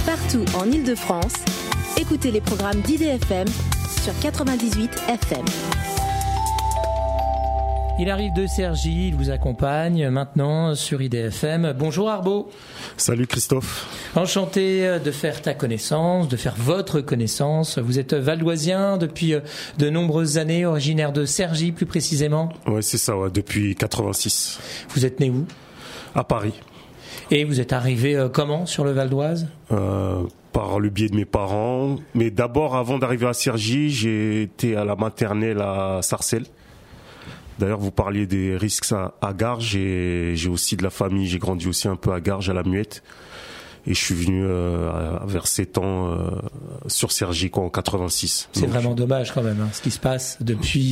Partout en Île-de-France, écoutez les programmes d'IDFM sur 98 FM. Il arrive de Cergy, il vous accompagne maintenant sur IDFM. Bonjour Arbo. Salut Christophe. Enchanté de faire ta connaissance, de faire votre connaissance. Vous êtes valdoisien depuis de nombreuses années, originaire de Cergy plus précisément. Ouais, c'est ça, ouais, depuis 86. Vous êtes né où ? À Paris. Et vous êtes arrivé comment sur le Val d'Oise ? Par le biais de mes parents. Mais d'abord, avant d'arriver à Cergy, j'ai été à la maternelle à Sarcelles. D'ailleurs, vous parliez des risques à Garges, et j'ai aussi de la famille, j'ai grandi aussi un peu à Garges, à la Muette. Et je suis venu vers 7 ans sur Cergy en 86. C'est donc vraiment dommage quand même, ce qui se passe depuis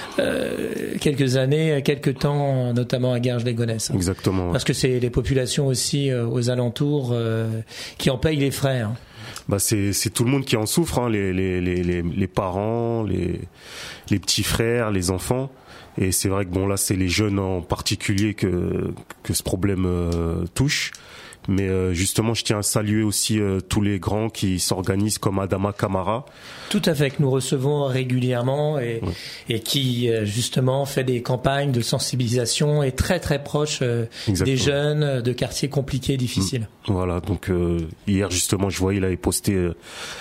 quelques années, quelques temps, notamment à Garges-les-Gonesse. Exactement. Ouais. Parce que c'est les populations aussi aux alentours qui en payent les frais. Bah c'est tout le monde qui en souffre, les parents, les petits frères, les enfants. Et c'est vrai que là c'est les jeunes en particulier que ce problème touche. Mais justement, je tiens à saluer aussi tous les grands qui s'organisent comme Adama Camara. Tout à fait, que nous recevons régulièrement et qui justement fait des campagnes de sensibilisation et très très proche des jeunes de quartiers compliqués et difficiles. Voilà, donc hier justement, je voyais, il avait posté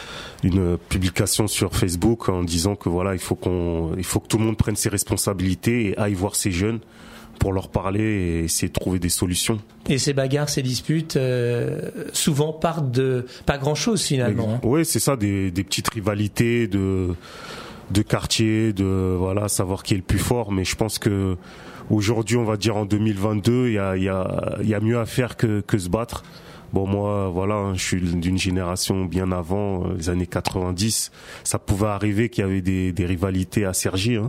une publication sur Facebook en disant que voilà, il faut que tout le monde prenne ses responsabilités et aille voir ces jeunes pour leur parler et essayer de trouver des solutions. Et ces bagarres, ces disputes, souvent partent de pas grand-chose finalement. Oui, c'est ça, des petites rivalités de quartier, savoir qui est le plus fort. Mais je pense que aujourd'hui, on va dire en 2022, il y a mieux à faire que se battre. Bon, moi, voilà, je suis d'une génération bien avant, les années 90. Ça pouvait arriver qu'il y avait des rivalités à Cergy,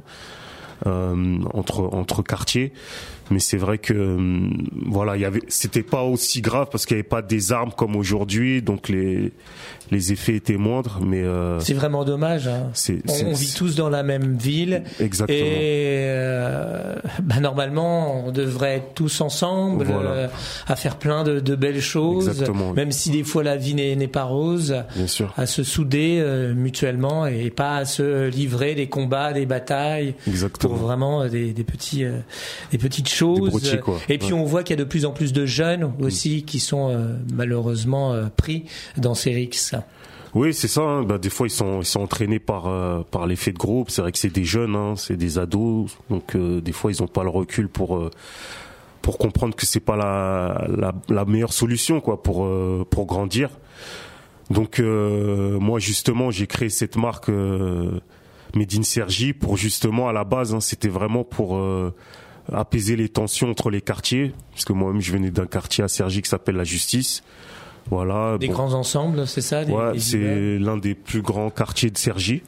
entre quartiers. Mais c'est vrai que c'était pas aussi grave parce qu'il n'y avait pas des armes comme aujourd'hui, donc les effets étaient moindres. Mais c'est vraiment dommage. On vit tous dans la même ville. Exactement. Et normalement, on devrait être tous ensemble, à faire plein de belles choses. Exactement. Même si des fois la vie n'est pas rose. Bien sûr. À se souder mutuellement et pas à se livrer des combats, des batailles. Exactement. Pour vraiment des petites choses. Broutilles, et puis on voit qu'il y a de plus en plus de jeunes aussi qui sont malheureusement pris dans ces risques. Oui, c'est ça. Des fois, ils sont entraînés par l'effet de groupe. C'est vrai que c'est des jeunes, c'est des ados. Donc, des fois, ils n'ont pas le recul pour comprendre que c'est pas la meilleure solution, pour grandir. Donc, moi, justement, j'ai créé cette marque Made in Cergy pour justement, à la base, c'était vraiment pour apaiser les tensions entre les quartiers. Parce que moi-même, je venais d'un quartier à Cergy qui s'appelle La Justice. Voilà. Des grands ensembles, c'est ça? C'est l'un des plus grands quartiers de Cergy.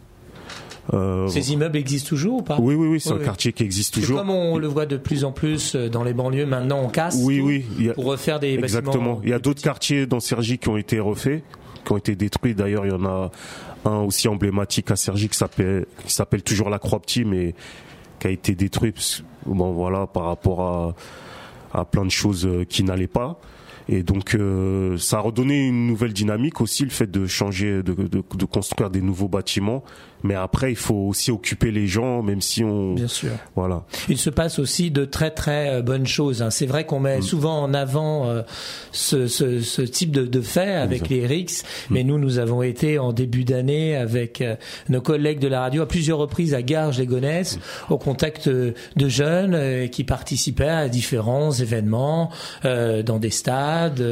Ces immeubles existent toujours ou pas? Oui, c'est un quartier qui existe toujours. Comme on le voit de plus en plus dans les banlieues, maintenant on casse pour refaire des bâtiments. Exactement. Il y a d'autres quartiers dans Cergy qui ont été refaits, qui ont été détruits. D'ailleurs, il y en a un aussi emblématique à Cergy qui s'appelle toujours la Croix-Petit, mais qui a été détruit par rapport à plein de choses qui n'allaient pas. Et donc ça a redonné une nouvelle dynamique aussi, le fait de changer, de construire des nouveaux bâtiments. Mais après, il faut aussi occuper les gens, même si on... Bien sûr. Voilà. Il se passe aussi de très très bonnes choses. C'est vrai qu'on met souvent en avant ce type de faits avec les RICS, mais nous avons été en début d'année avec nos collègues de la radio à plusieurs reprises à Garges-les-Gonesse au contact de jeunes qui participaient à différents événements dans des stades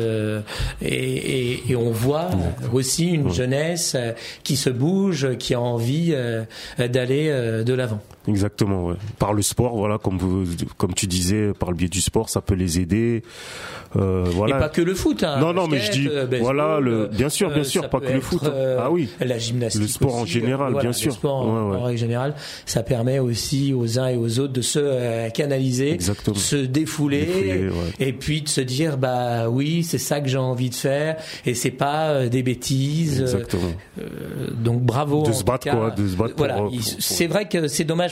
et on voit aussi une jeunesse qui se bouge, qui a envie d'aller de l'avant. Exactement, ouais. Par le sport, comme tu disais, par le biais du sport, ça peut les aider. Et pas que le foot. Non, mais je dis, baseball, bien sûr, pas que le foot. La gymnastique. Le sport aussi, en général, bien sûr. Le sport en règle générale, ça permet aussi aux uns et aux autres de se canaliser, de se défouler, et puis de se dire, oui, c'est ça que j'ai envie de faire, et c'est pas des bêtises. Exactement. Donc bravo. De se battre, c'est vrai que c'est dommage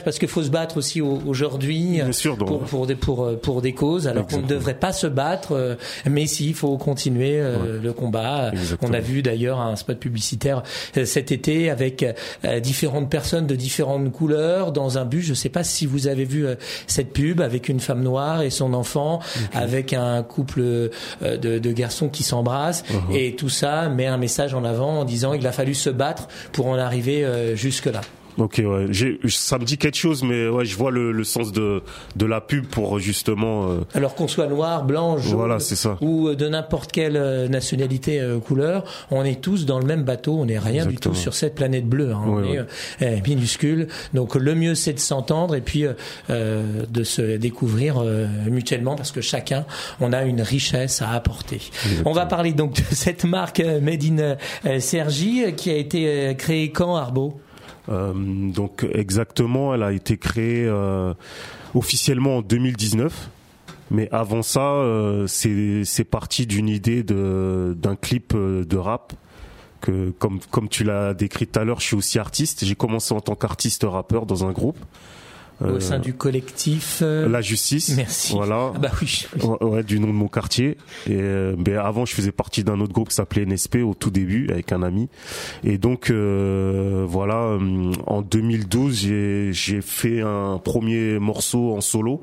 parce qu'il faut se battre aussi aujourd'hui pour des causes, alors qu'on ne devrait pas se battre, mais si, il faut continuer le combat. Exactement. On a vu d'ailleurs un spot publicitaire cet été avec différentes personnes de différentes couleurs dans un bus. Je ne sais pas si vous avez vu cette pub avec une femme noire et son enfant, avec un couple de garçons qui s'embrassent, et tout ça met un message en avant en disant qu'il a fallu se battre pour en arriver jusque-là. Ok, ouais. Ça me dit quelque chose, mais ouais, je vois le sens de la pub pour justement. Alors qu'on soit noir, blanc, jaune, voilà, c'est ça. Ou de n'importe quelle nationalité, couleur, on est tous dans le même bateau. On n'est rien du tout sur cette planète bleue. Hein. On est minuscule. Donc le mieux, c'est de s'entendre et puis de se découvrir mutuellement, parce que chacun, on a une richesse à apporter. Exactement. On va parler donc de cette marque Made in Cergy qui a été créée quand, Arbo? Donc exactement, elle a été créée officiellement en 2019, mais avant ça, c'est parti d'une idée d'un clip de rap que, comme tu l'as décrit tout à l'heure, je suis aussi artiste. J'ai commencé en tant qu'artiste rappeur dans un groupe. Au sein du collectif La Justice. Merci. Voilà. Ah bah oui. Ouais, du nom de mon quartier. Et avant, je faisais partie d'un autre groupe qui s'appelait NSP au tout début avec un ami. Et donc voilà, en 2012, j'ai fait un premier morceau en solo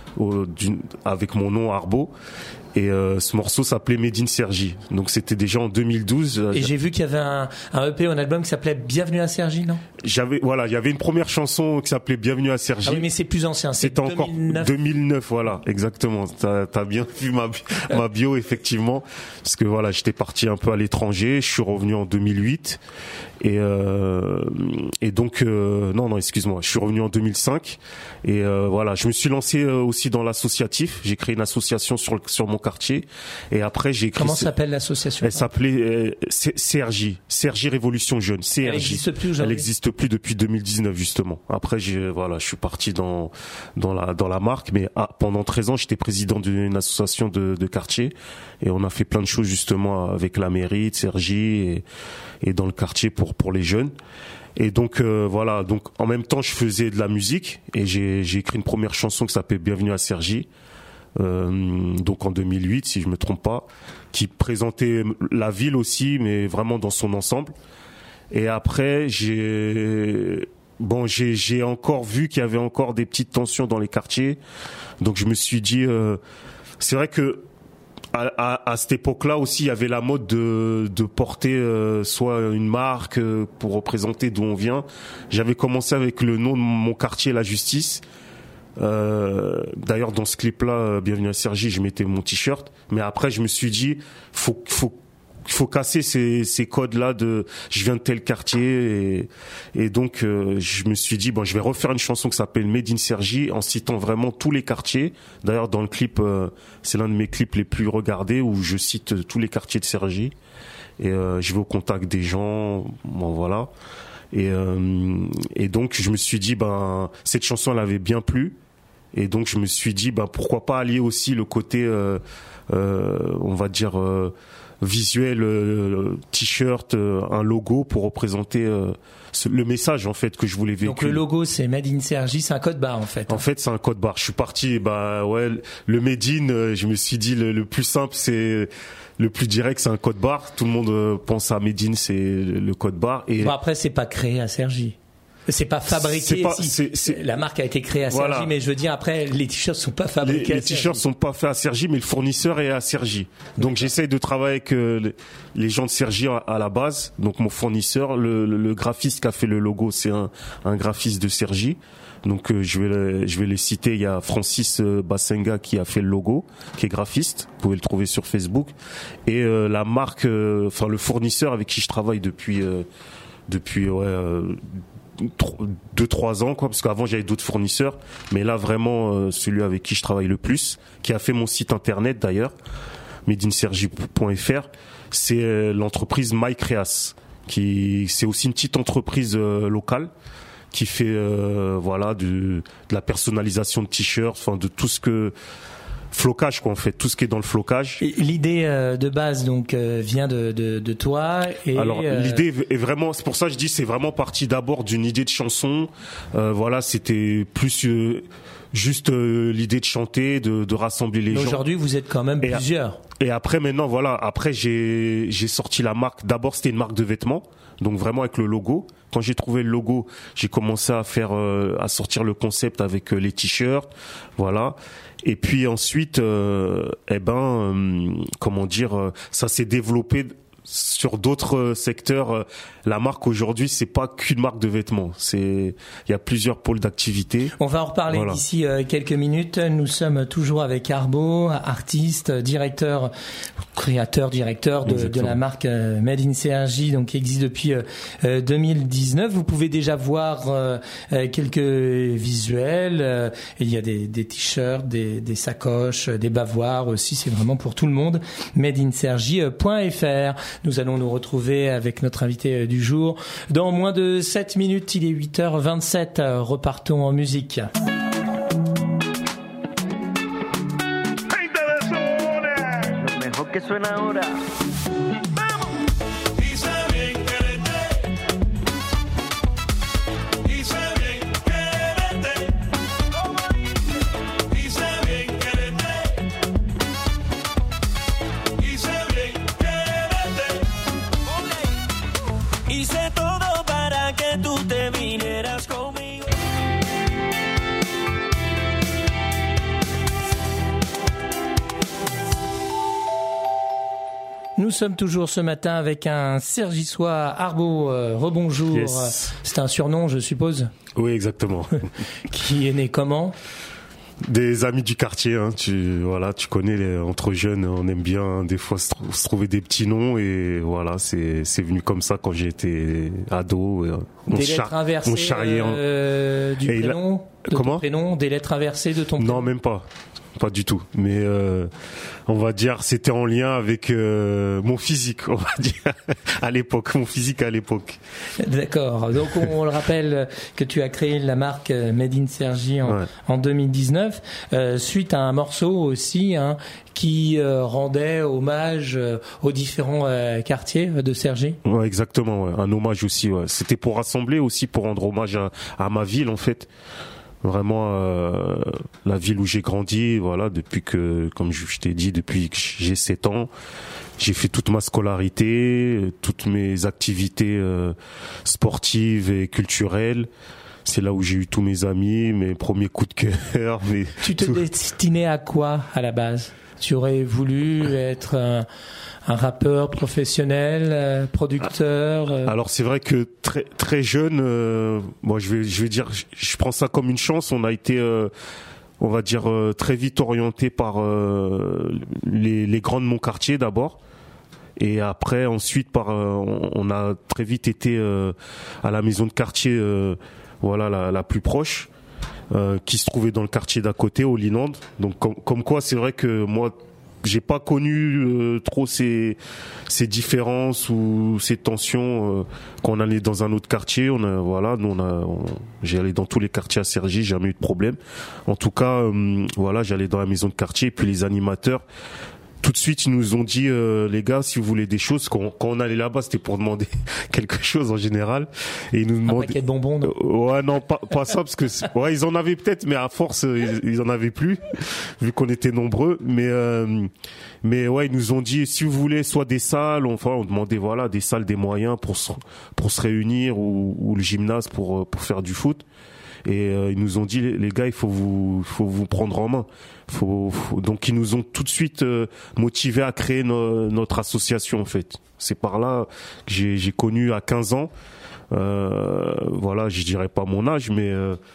avec mon nom Arbo. Et ce morceau s'appelait Made in Cergy. Donc c'était déjà en 2012. Et j'ai vu qu'il y avait un EP, un album qui s'appelait Bienvenue à Cergy, non? Il y avait une première chanson qui s'appelait Bienvenue à Cergy. Ah oui, mais c'est plus ancien, c'était encore 2009, voilà, exactement. T'as bien vu ma bio, effectivement. Parce que voilà, j'étais parti un peu à l'étranger, je suis revenu en 2008. Et donc non, excuse-moi, je suis revenu en 2005 et voilà, je me suis lancé aussi dans l'associatif. J'ai créé une association sur mon quartier et après j'ai écrit. Comment s'appelle l'association? Elle s'appelait Cergy Révolution Jeune. CRJ. Elle n'existe plus aujourd'hui. Elle n'existe plus depuis 2019 justement. Après je suis parti dans la marque, mais pendant 13 ans j'étais président d'une association de quartier et on a fait plein de choses justement avec la mairie de Cergy et dans le quartier pour les jeunes. Et donc voilà, donc en même temps je faisais de la musique et j'ai écrit une première chanson qui s'appelle Bienvenue à Cergy, donc en 2008 si je me trompe pas, qui présentait la ville aussi mais vraiment dans son ensemble. Et après j'ai encore vu qu'il y avait encore des petites tensions dans les quartiers, donc je me suis dit c'est vrai que à cette époque-là aussi, il y avait la mode de porter soit une marque pour représenter d'où on vient. J'avais commencé avec le nom de mon quartier, La Justice. D'ailleurs, dans ce clip-là, Bienvenue à Cergy, je mettais mon t-shirt. Mais après, je me suis dit, faut casser ces codes-là de je viens de tel quartier et donc je me suis dit je vais refaire une chanson qui s'appelle Made in Cergy en citant vraiment tous les quartiers. D'ailleurs dans le clip c'est l'un de mes clips les plus regardés où je cite tous les quartiers de Cergy et je vais au contact des gens, voilà. Et donc je me suis dit cette chanson elle avait bien plu et donc je me suis dit pourquoi pas allier aussi le côté on va dire visuel, t-shirt, un logo pour représenter le message en fait que je voulais véhiculer. Donc le logo c'est Made in Cergy, c'est un code barre en fait. En fait c'est un code barre. Je suis parti le Made in, je me suis dit le plus simple c'est le plus direct c'est un code barre. Tout le monde pense à Made in, c'est le code barre. Et après c'est pas créé à Cergy. C'est pas fabriqué. La marque a été créée à Cergy, voilà. Mais je veux dire après, les t-shirts sont pas fabriqués. Les t-shirts sont pas faits à Cergy, mais le fournisseur est à Cergy. Donc j'essaye de travailler avec les gens de Cergy à la base. Donc mon fournisseur, le graphiste qui a fait le logo, c'est un graphiste de Cergy. Donc je vais les citer. Il y a Francis Bassenga qui a fait le logo, qui est graphiste. Vous pouvez le trouver sur Facebook. Et la marque, le fournisseur avec qui je travaille depuis 2-3 ans parce qu'avant j'avais d'autres fournisseurs mais là vraiment celui avec qui je travaille le plus, qui a fait mon site internet d'ailleurs, madeincergy.fr, c'est l'entreprise MyCreas, qui c'est aussi une petite entreprise locale qui fait de la personnalisation de t-shirts, de tout ce que flocage, quoi, en fait, tout ce qui est dans le flocage. Et l'idée de base donc vient de toi. Et alors l'idée est vraiment, c'est pour ça que je dis, c'est vraiment parti d'abord d'une idée de chanson. Voilà, c'était plus juste l'idée de chanter, de rassembler les gens. Aujourd'hui, vous êtes quand même plusieurs. Et après, maintenant, voilà, après j'ai sorti la marque. D'abord, c'était une marque de vêtements, donc vraiment avec le logo. Quand j'ai trouvé le logo, j'ai commencé à sortir le concept avec les t-shirts, voilà. Et puis ensuite, comment dire, ça s'est développé sur d'autres secteurs. La marque aujourd'hui, c'est pas qu'une marque de vêtements. Il y a plusieurs pôles d'activité. On va en reparler d'ici quelques minutes. Nous sommes toujours avec Arbo, artiste, créateur de la marque Made in CRJ, donc qui existe depuis 2019. Vous pouvez déjà voir quelques visuels. Il y a des t-shirts, des sacoches, des bavoirs aussi. C'est vraiment pour tout le monde. madeincrj.fr. Nous allons nous retrouver avec notre invité du jour dans moins de 7 minutes. Il est 8h27. Repartons en musique. Que suena ahora. Hice todo para que tú te vinieras conmigo. Nous sommes toujours ce matin avec un Cergissois, Arbo. Rebonjour. Yes. C'est un surnom, je suppose. Oui, exactement. Qui est né comment? Des amis du quartier, hein. Tu connais, entre jeunes, on aime bien des fois se trouver des petits noms, et voilà, c'est venu comme ça quand j'étais ado. Des lettres inversées du prénom, comment? Ton prénom, des lettres inversées de ton prénom? Non, même pas. Pas du tout, mais on va dire c'était en lien avec mon physique, on va dire mon physique à l'époque. D'accord. Donc on le rappelle que tu as créé la marque Made in CRJ en 2019 suite à un morceau aussi qui rendait hommage aux différents quartiers de Cergy. Ouais, exactement. Ouais. Un hommage aussi. Ouais. C'était pour rassembler aussi, pour rendre hommage à ma ville en fait. Vraiment la ville où j'ai grandi, voilà, depuis que, comme je t'ai dit, depuis que j'ai 7 ans, j'ai fait toute ma scolarité, toutes mes activités sportives et culturelles. C'est là où j'ai eu tous mes amis, mes premiers coups de cœur. Tu te destinais à quoi à la base? Tu aurais voulu être un rappeur professionnel, producteur? Alors c'est vrai que très très jeune, moi je vais dire, je prends ça comme une chance. On a été, on va dire, très vite orienté par les grands de mon quartier d'abord, et après ensuite on a très vite été à la maison de quartier, voilà, la plus proche, qui se trouvait dans le quartier d'à côté, au Liland. Donc comme quoi, c'est vrai que moi, j'ai pas connu trop ces différences ou ces tensions quand on allait dans un autre quartier. J'ai allé dans tous les quartiers à Cergy, j'ai jamais eu de problème. En tout cas, voilà, j'allais dans la maison de quartier, et puis les animateurs, tout de suite, ils nous ont dit, les gars, si vous voulez des choses, quand on allait là-bas, c'était pour demander quelque chose en général. Et ils nous demandaient. Un paquet de bonbons, non? Ouais, non, pas ça, parce que, ouais, ils en avaient peut-être, mais à force, ils en avaient plus, vu qu'on était nombreux. Mais ouais, ils nous ont dit, si vous voulez, soit des salles, on demandait, voilà, des salles, des moyens pour se réunir, ou le gymnase pour faire du foot. Et ils nous ont dit, les gars, il faut vous prendre en main. Donc ils nous ont tout de suite motivés à créer notre association en fait. C'est par là que j'ai connu à 15 ans. Voilà, je dirais pas mon âge, mais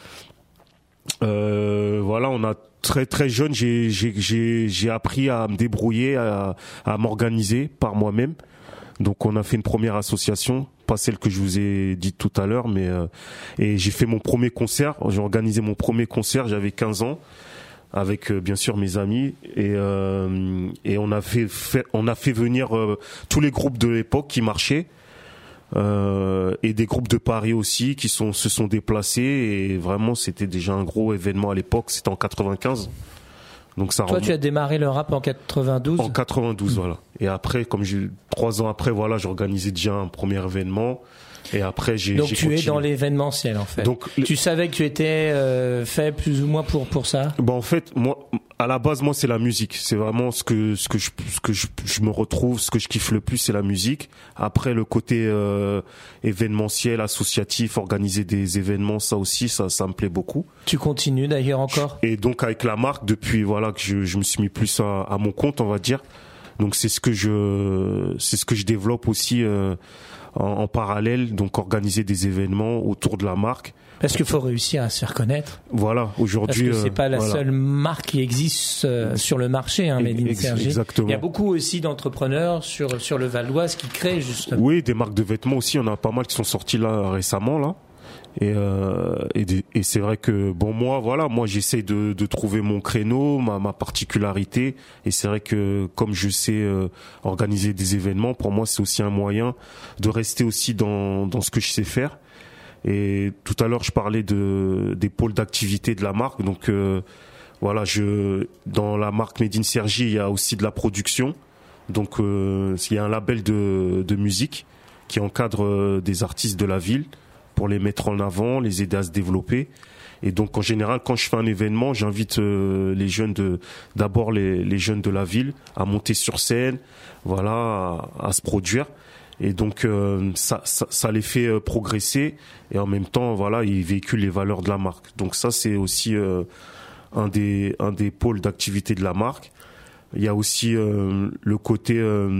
voilà, on a très très jeune, j'ai appris à me débrouiller, à m'organiser par moi-même. Donc on a fait une première association, pas celle que je vous ai dit tout à l'heure, mais et j'ai fait mon premier concert. J'ai organisé mon premier concert, j'avais 15 ans, avec bien sûr mes amis, et on a fait venir tous les groupes de l'époque qui marchaient, et des groupes de Paris aussi qui se sont déplacés, et vraiment c'était déjà un gros événement à l'époque. C'était en 95. Donc ça. Toi, tu as démarré le rap en 92. En 92, voilà. Et après, 3 ans après, voilà, j'ai organisé déjà un premier événement. Et après, j'ai continué. Es dans l'événementiel, en fait. Donc, tu savais que tu étais fait plus ou moins pour ça. En fait, moi, à la base, moi, c'est la musique. C'est vraiment ce que je me retrouve, ce que je kiffe le plus, c'est la musique. Après, le côté événementiel, associatif, organiser des événements, ça aussi, ça me plaît beaucoup. Tu continues d'ailleurs encore. Et donc avec la marque, depuis voilà que je me suis mis plus à mon compte, on va dire. Donc c'est ce que je développe aussi en parallèle, donc organiser des événements autour de la marque. Parce qu'il faut réussir à se faire connaître. Voilà, aujourd'hui. Parce que c'est pas la seule marque qui existe sur le marché, Made in Cergy. Exactement. Il y a beaucoup aussi d'entrepreneurs sur le Val d'Oise qui créent justement. Oui, des marques de vêtements aussi, on a pas mal qui sont sorties là récemment là. Et c'est vrai que moi j'essaie de trouver mon créneau, ma particularité, et c'est vrai que comme je sais organiser des événements, pour moi c'est aussi un moyen de rester aussi dans ce que je sais faire. Et tout à l'heure je parlais des pôles d'activité de la marque, donc dans la marque Made in Cergy, il y a aussi de la production, donc il y a un label de musique qui encadre des artistes de la ville pour les mettre en avant, les aider à se développer. Et donc en général, quand je fais un événement, j'invite les jeunes d'abord les jeunes de la ville à monter sur scène, voilà, à se produire. Et donc ça les fait progresser, et en même temps voilà, ils véhiculent les valeurs de la marque. Donc ça c'est aussi un des pôles d'activité de la marque. Il y a aussi le côté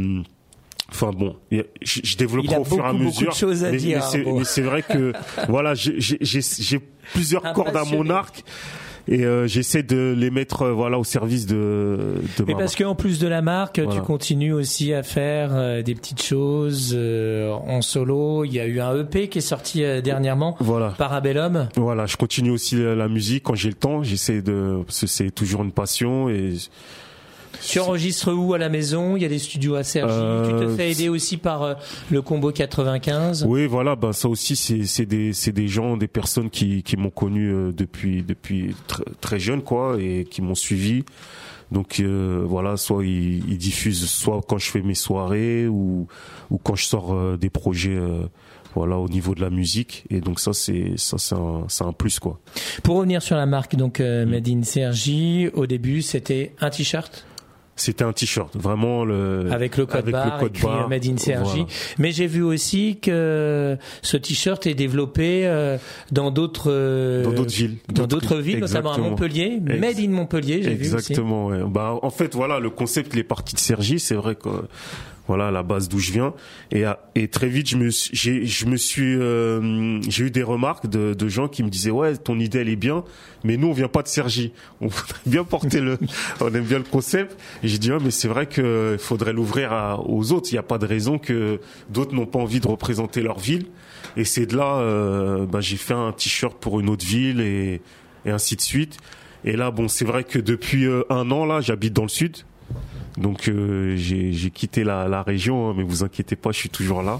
je développerai au fur et à mesure. Mais c'est vrai que voilà, j'ai plusieurs cordes à mon arc. Et j'essaie de les mettre au service de mais parce qu'en plus de la marque, tu continues aussi à faire des petites choses en solo. Il y a eu un EP qui est sorti dernièrement, Parabellum. Voilà, je continue aussi la musique quand j'ai le temps. Parce que c'est toujours une passion. Et tu enregistres où à la maison? Il y a des studios à Cergy. Tu te fais aider aussi par le Combo 95. Oui, voilà. Ça aussi, c'est des gens, des personnes qui m'ont connu depuis très jeune, quoi, et qui m'ont suivi. Donc soit ils diffusent, soit quand je fais mes soirées ou quand je sors des projets. Au niveau de la musique, et donc c'est un plus, quoi. Pour revenir sur la marque, donc Made in Cergy, au début c'était un t-shirt. C'était un t-shirt, vraiment avec le code barre écrit Made in Cergy. Voilà. Mais j'ai vu aussi que ce t-shirt est développé dans d'autres villes, notamment à Montpellier, Made in Montpellier, j'ai vu aussi. Exactement. Ouais. En fait, voilà, le concept il est parti de Cergy, c'est vrai que voilà la base d'où je viens, et très vite j'ai eu des remarques de gens qui me disaient ouais, ton idée elle est bien, mais nous on vient pas de Cergy, on voudrait bien porter on aime bien le concept. Et j'ai dit mais c'est vrai que il faudrait l'ouvrir aux autres, il y a pas de raison que d'autres n'ont pas envie de représenter leur ville. Et c'est de là j'ai fait un t-shirt pour une autre ville et ainsi de suite. Et là c'est vrai que depuis 1 an là j'habite dans le sud. Donc j'ai quitté la région, mais vous inquiétez pas, je suis toujours là.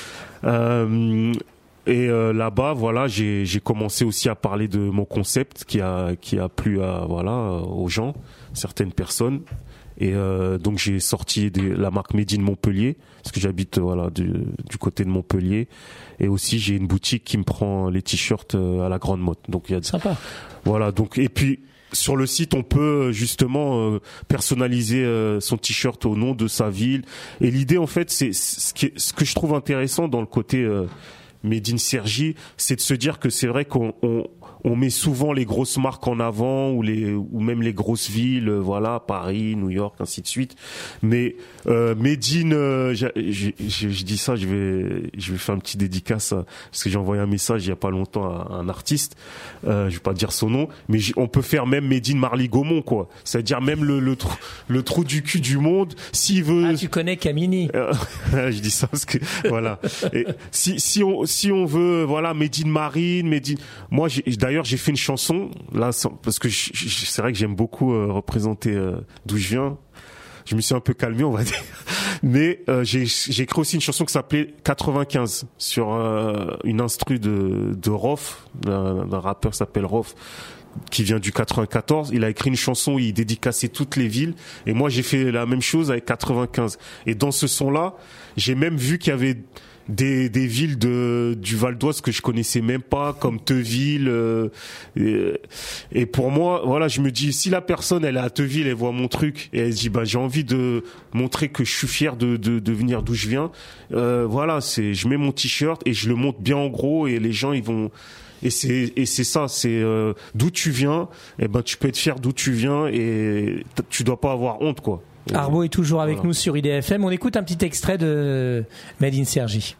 Là-bas, voilà, j'ai commencé aussi à parler de mon concept qui a plu aux gens, certaines personnes. Et donc j'ai sorti la marque Made in Montpellier, parce que j'habite du côté de Montpellier. Et aussi j'ai une boutique qui me prend les t-shirts à la Grande Motte. Donc il y a sympa. Voilà, donc et puis sur le site, on peut justement personnaliser son t-shirt au nom de sa ville. Et l'idée, en fait, c'est ce que je trouve intéressant dans le côté Made in Cergy, c'est de se dire que c'est vrai qu'on met souvent les grosses marques en avant ou même les grosses villes, Paris, New York, ainsi de suite. Mais Made in, je dis ça, je vais faire un petit dédicace parce que j'ai envoyé un message il y a pas longtemps à un artiste. Je vais pas dire son nom, mais on peut faire même Made in Marly-Gaumont, quoi. C'est-à-dire même le trou du cul du monde, s'il veut. Ah, tu connais Camini. Je dis ça parce que voilà. Et si on veut, Made in Marine, moi d'ailleurs j'ai fait une chanson là parce que c'est vrai que j'aime beaucoup représenter d'où je viens. Je me suis un peu calmé, on va dire. Mais j'ai écrit aussi une chanson qui s'appelait 95 sur une instru de Rof, d'un rappeur qui s'appelle Rof, qui vient du 94. Il a écit une chanson où il dédicaçait toutes les villes. Et moi, j'ai fait la même chose avec 95. Et dans ce son-là, j'ai même vu qu'il y avait des villes du Val d'Oise que je connaissais même pas, comme Teuville. Et pour moi, voilà, je me dis, si la personne, elle est à Teuville, elle voit mon truc, et elle se dit, j'ai envie de montrer que je suis fier de venir d'où je viens. Voilà, je mets mon t-shirt et je le monte bien en gros, et les gens, ils vont... Et c'est ça, c'est d'où tu viens, tu peux être fier d'où tu viens, et tu dois pas avoir honte, quoi. Arbo est toujours avec nous sur IDFM. On écoute un petit extrait de Made in Cergy.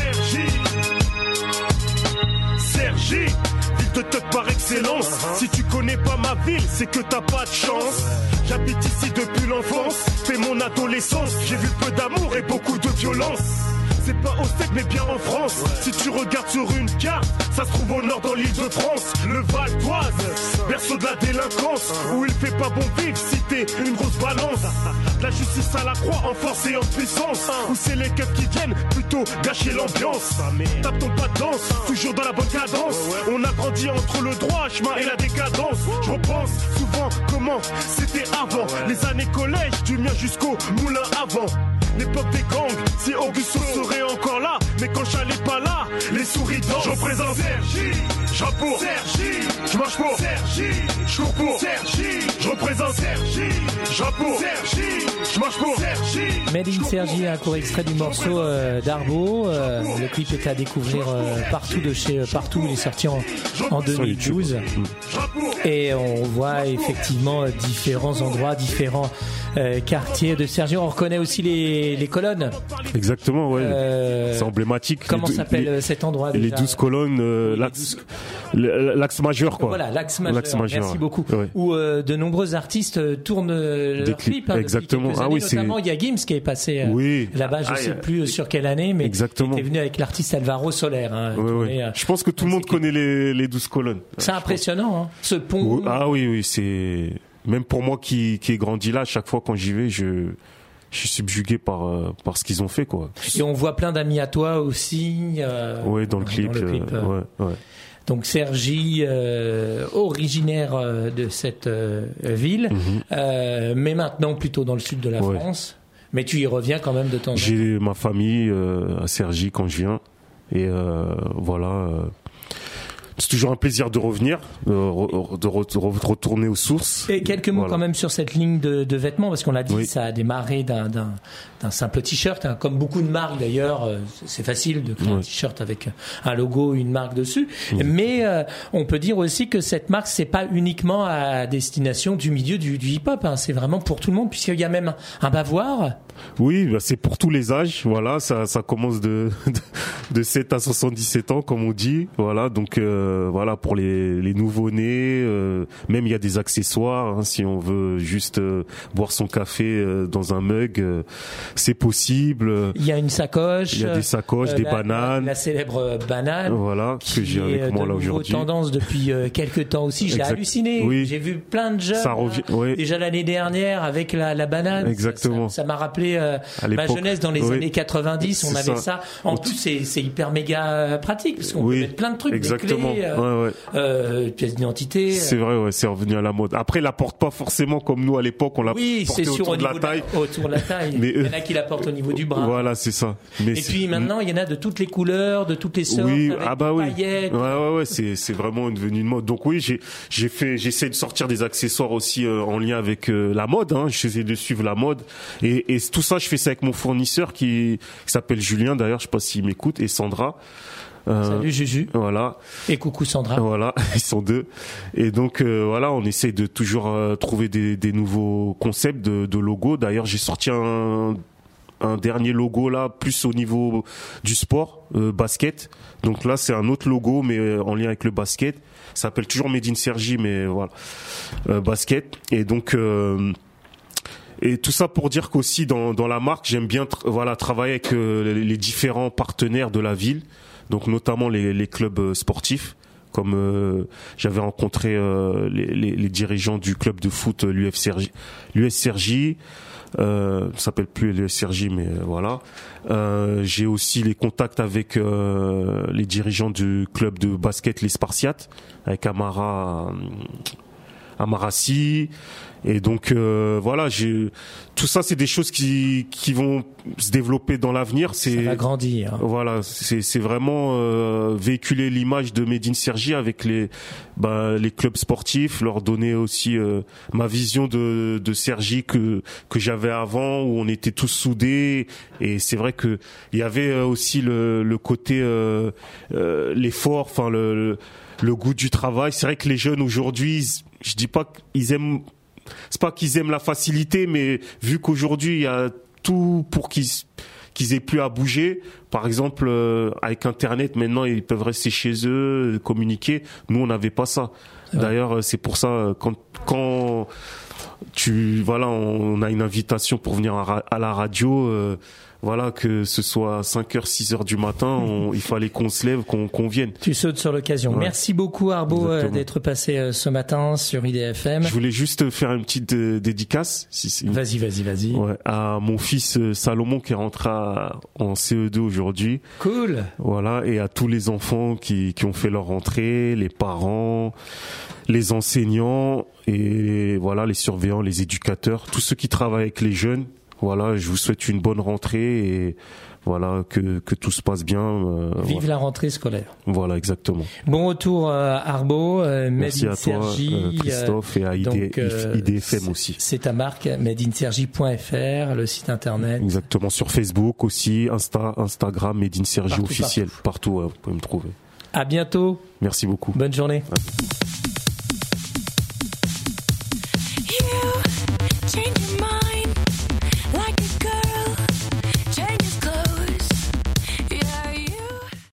Cergy, ville de teuf par excellence. Si tu connais pas ma ville, c'est que t'as pas de chance. J'habite ici depuis l'enfance, fais mon adolescence. J'ai vu peu d'amour et beaucoup de violence. C'est pas au sec mais bien en France. Si tu regardes sur une carte, ça se trouve au nord dans l'île de France. Le Val d'Oise, berceau de la délinquance, où il fait pas bon vivre si t'es une grosse balance. La justice à la croix en force et en puissance, où c'est les keufs qui viennent plutôt gâcher l'ambiance. Tape ton pas de danse, toujours dans la bonne cadence. On a grandi entre le droit chemin et la décadence. Je repense souvent comment c'était avant, les années collège du mien jusqu'au moulin avant. L'époque des gangs, si Augusto serait encore là, mais quand j'allais pas là, les souris dansent. Je représente Cergy, je rappe pour Cergy, je marche pour Cergy, je cours pour Cergy, je représente Cergy, je rappe pour Cergy, je marche pour Cergy. Made in Cergy, un court extrait du morceau d'Arbo. Le clip est à découvrir partout de chez Partout. Il est sorti en 2012. Et on voit effectivement différents endroits, différents quartiers de Cergy. On reconnaît aussi les colonnes. Exactement, ouais. C'est emblématique. Comment s'appelle cet endroit déjà? Les 12 colonnes, l'axe majeur, quoi. Voilà, l'axe majeur. Merci beaucoup. Ouais. Où de nombreux artistes tournent leurs clips. Exactement. Ah oui, notamment, il y a Gims qui est passé là-bas. Je sais plus sur quelle année, mais exactement. il était venu avec l'artiste Alvaro Soler. Je pense que tout le monde connaît les 12 colonnes. C'est impressionnant, hein, ce pont. Oui, c'est même pour moi qui ai grandi là. Chaque fois quand j'y vais, je suis subjugué par ce qu'ils ont fait, quoi. Et on voit plein d'amis à toi aussi. Dans le clip. Ouais. Donc Cergy, originaire de cette ville, mais maintenant plutôt dans le sud de la France. Mais tu y reviens quand même de temps en temps. J'ai ma famille à Cergy quand je viens, et voilà. C'est toujours un plaisir de revenir, de retourner aux sources. Et quelques mots quand même sur cette ligne de vêtements, parce qu'on l'a dit, ça a démarré d'un simple t-shirt, hein, comme beaucoup de marques d'ailleurs. C'est facile de créer un t-shirt avec un logo, une marque dessus. Mais on peut dire aussi que cette marque, c'est pas uniquement à destination du milieu du hip-hop. Hein, c'est vraiment pour tout le monde, puisqu'il y a même un bavoir. Oui, c'est pour tous les âges. Voilà, ça commence de 7 à 77 ans, comme on dit. Voilà, donc voilà, pour les nouveaux-nés, même il y a des accessoires, hein, si on veut juste boire son café dans un mug, c'est possible. Il y a une sacoche. Il y a des sacoches, des bananes. La célèbre banane. Voilà, que j'ai avec moi là aujourd'hui. Tendance depuis quelques temps aussi. J'ai halluciné. Oui. J'ai vu plein de jeunes. Déjà l'année dernière avec la banane. Exactement. Ça m'a rappelé ma jeunesse dans les années 90. On avait ça. En plus, c'est hyper méga pratique parce qu'on peut mettre plein de trucs. Exactement. Des clés, pièces d'identité. C'est vrai, c'est revenu à la mode. Après, il la porte pas forcément comme nous à l'époque. On l'a porté autour de la taille. Autour de la taille. Mais il y en a qui la portent au niveau du bras. Voilà, c'est ça. Et puis maintenant, il y en a de toutes les couleurs, de toutes les sortes. Oui, avec des paillettes. Ouais, c'est vraiment devenu une mode. Donc oui, j'essaie de sortir des accessoires aussi en lien avec la mode. Hein. J'essaie de suivre la mode. Et tout ça, je fais ça avec mon fournisseur qui s'appelle Julien. D'ailleurs, je sais pas s'il m'écoute, et Sandra. Salut Juju. Voilà. Et coucou Sandra. Voilà, ils sont deux. Et donc voilà, on essaie de toujours trouver des nouveaux concepts de logos. D'ailleurs, j'ai sorti un dernier logo là, plus au niveau du sport, basket. Donc là, c'est un autre logo, mais en lien avec le basket. Ça s'appelle toujours Made in Cergy, mais voilà, basket. Et donc et tout ça pour dire qu'aussi dans la marque, j'aime bien travailler avec les différents partenaires de la ville. Donc notamment les clubs sportifs, comme j'avais rencontré les dirigeants du club de foot l'US Cergy, Ça s'appelle plus le SRJ, mais voilà. J'ai aussi les contacts avec les dirigeants du club de basket Les Spartiates, avec Amarassi. Et donc voilà, tout ça, c'est des choses qui vont se développer dans l'avenir. Ça va grandir. Voilà, c'est vraiment véhiculer l'image de Made in Cergy avec les clubs sportifs, leur donner aussi ma vision de Cergy que j'avais avant, où on était tous soudés. Et c'est vrai que il y avait aussi le côté l'effort, enfin le goût du travail. C'est vrai que les jeunes aujourd'hui, je dis pas qu'ils aiment. C'est pas qu'ils aiment la facilité, mais vu qu'aujourd'hui il y a tout pour qu'ils aient plus à bouger. Par exemple, avec Internet, maintenant ils peuvent rester chez eux, communiquer. Nous, on n'avait pas ça. Ouais. D'ailleurs, c'est pour ça quand on a une invitation pour venir à la radio. Voilà, que ce soit 5h, 6h du matin, il fallait qu'on se lève, qu'on vienne. Tu sautes sur l'occasion. Ouais. Merci beaucoup, Arbo, d'être passé ce matin sur IDFM. Je voulais juste faire une petite dédicace. Vas-y. Ouais, à mon fils Salomon qui est rentré en CE2 aujourd'hui. Cool. Voilà, et à tous les enfants qui ont fait leur rentrée, les parents, les enseignants, et voilà, les surveillants, les éducateurs, tous ceux qui travaillent avec les jeunes. Voilà, je vous souhaite une bonne rentrée et voilà, que tout se passe bien. Vive la rentrée scolaire. Voilà, exactement. Bon retour Arbo, merci à toi, Christophe, et à IDFM aussi. C'est ta marque, madeincergy.fr, le site internet. Exactement, sur Facebook aussi, Instagram, Made in Cergy officiel. Partout, vous pouvez me trouver. À bientôt. Merci beaucoup. Bonne journée. Ouais.